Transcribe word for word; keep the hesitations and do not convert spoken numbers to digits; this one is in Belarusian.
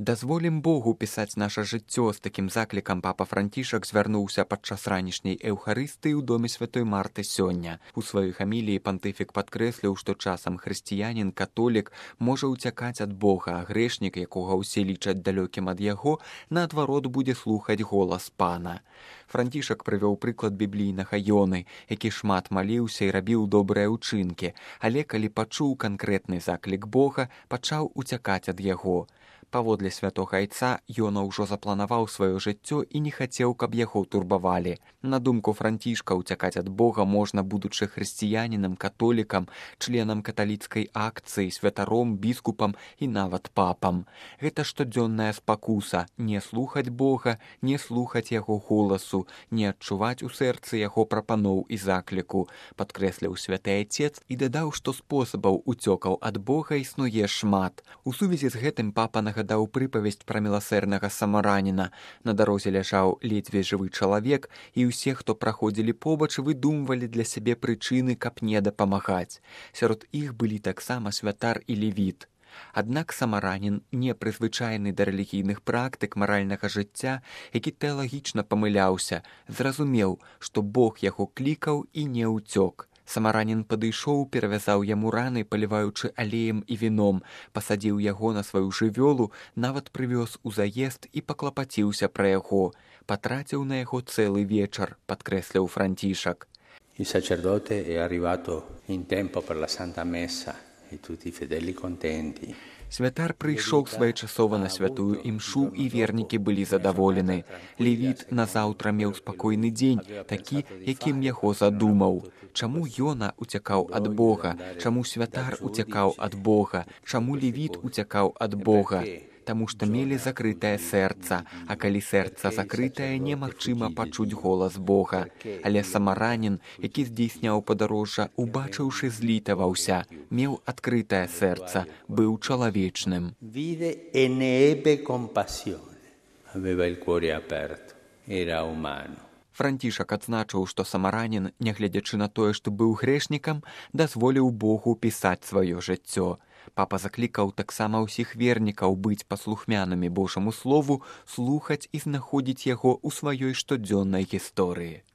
Дазволім Богу пісаць наша жыццё. З такім заклікам папа Францішак звярнуўся падчас ранішняй эўхарыстыі ў доме святой Марты сёння. У сваёй хаміліі пантыфік падкрэсліў, што часам хрысціянін, католік можа ўцякаць ад Бога, а грэшнік, якога ўсе лічаць далёкім ад яго, наадварот будзе слухаць голас Пана. Францішак прывёў прыклад біблійнага Ёны, які шмат маліўся і рабіў добрыя ўчынкі, але калі пачуў канкрэтны заклік Бога, пачаў уцякаць ад яго. Паводле святога айца, Ёна ўжо запланаваў сваё жыццё і не хацеў, каб яго турбавалі. На думку Францішка, уцякаць ад Бога можна, будучы хрысціянінам, католікам, членам каталіцкай акцыі, святаром, біскупам і нават папам. Гэта штодзённая спакуса – не слухаць Бога, не слухаць яго голасу, не адчуваць у сэрцы яго прапаноў і закліку, падкрэсліў святы айцец і дадаў, што спосабаў уцёкаў ад Бога існуе шмат. У сувязі з гэтым папа нагадаў даў прыпавесць пра міласэрнага самараніна. На дарозе ляжаў ледзьве жывы чалавек, і ўсе, хто праходзілі побач, выдумвалі для сябе прычыны, каб не дапамагаць. Сярод іх былі таксама святар і левіт. Аднак самаранін, не прызвычайны да рэлігійных практык маральнага жыцця, які тэалагічна памыляўся, зразумеў, што Бог яго клікаў і не ўцёк. Самаранін падышоў, перавязаў яму раны, паліваючы алеем і віном, пасадзіў яго на сваю жывёлу, нават прывёз у заезд і паклапаціўся пра яго. Патраціў на яго цэлы вечар, падкрэсліў Францішак. Il sacerdote è arrivato in tempo per la Santa Messa e tutti i fedeli contenti. Святар прыйшоў своечасова на святую імшу, і вернікі былі задаволены. Левіт назаўтра меў спакойны дзень, такі, якім яго задумаў. Чаму Ёна уцякаў ад Бога? Чаму святар уцякаў ад Бога? Чаму левіт уцякаў ад Бога? Таму што мелі закрытае сэрца, а калі сэрца закрытае, немагчыма пачуць голас Бога. Але самаранін, які здзейсняў падарожжа, убачыўшы, злітаваўся, меў адкрытае сэрца, быў чалавечным. Vide e ne ebbe compassione. Aveva il cuore aperto, era umano. Францішак адзначыў, што самаранін, нягледзячы на тое, што быў грэшнікам, дазволіў Богу пісаць сваё жыццё. Папа заклікаў таксама ўсіх вернікаў быць паслухмянымі Божаму слову, слухаць і знаходзіць яго ў сваёй штодзённай гісторыі.